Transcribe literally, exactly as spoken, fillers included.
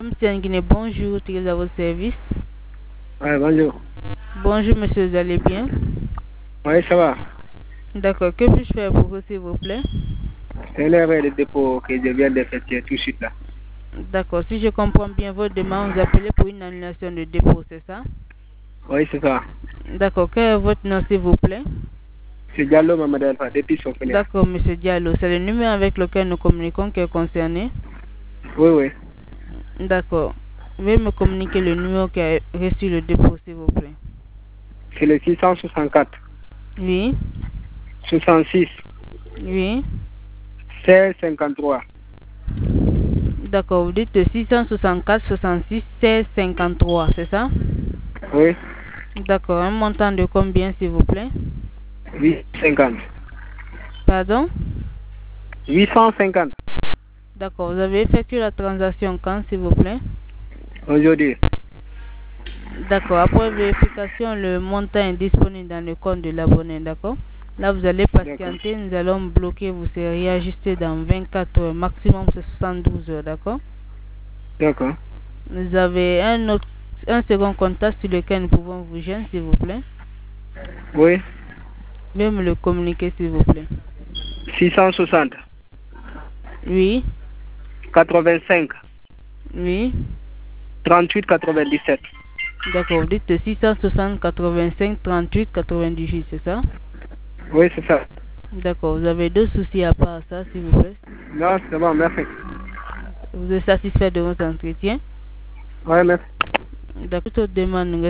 Monsieur Nguiné, bonjour, très à votre service. Ouais, bonjour. Bonjour monsieur, vous allez bien? Oui, ça va. D'accord, que puis-je faire pour vous s'il vous plaît? C'est une erreur de dépôt que je viens d'effectuer tout de suite là. D'accord, si je comprends bien votre demande, vous appelez pour une annulation de dépôt, c'est ça? Oui, c'est ça. D'accord, quel est votre nom s'il vous plaît? C'est Diallo Mamadou Alpha, depuis Sofinia. D'accord, monsieur Diallo, c'est le numéro avec lequel nous communiquons qui est concerné? Oui, oui. D'accord, veuillez me communiquer le numéro qui a reçu le dépôt s'il vous plaît. C'est le six cent soixante-quatre. Oui. soixante-six. Oui. seize cinquante-trois. D'accord, vous dites six cent soixante-quatre soixante-six seize cinquante-trois, c'est ça? Oui. D'accord, un montant de combien s'il vous plaît? huit cent cinquante. Pardon? huit cent cinquante. D'accord, vous avez effectué la transaction quand s'il vous plaît? Aujourd'hui. D'accord, après vérification, le montant est disponible dans le compte de l'abonné, d'accord? Là, vous allez patienter, nous allons bloquer, vous serez réajusté dans vingt-quatre heures, maximum c'est soixante-douze heures, d'accord? D'accord. Vous avez un autre, un second contact sur lequel nous pouvons vous joindre, s'il vous plaît? Oui. Veuillez me le communiquer, s'il vous plaît. six cent soixante. Oui. quatre-vingt-cinq. Oui. trente-huit quatre-vingt-dix-sept. D'accord, vous dites six cent soixante quatre-vingt-cinq trente-huit quatre-vingt-dix-huit, c'est ça? Oui, c'est ça. D'accord, vous avez deux soucis à part ça, s'il vous plaît? Non, c'est bon, merci. Vous êtes satisfait de votre entretien? Oui, merci. D'accord, toute demande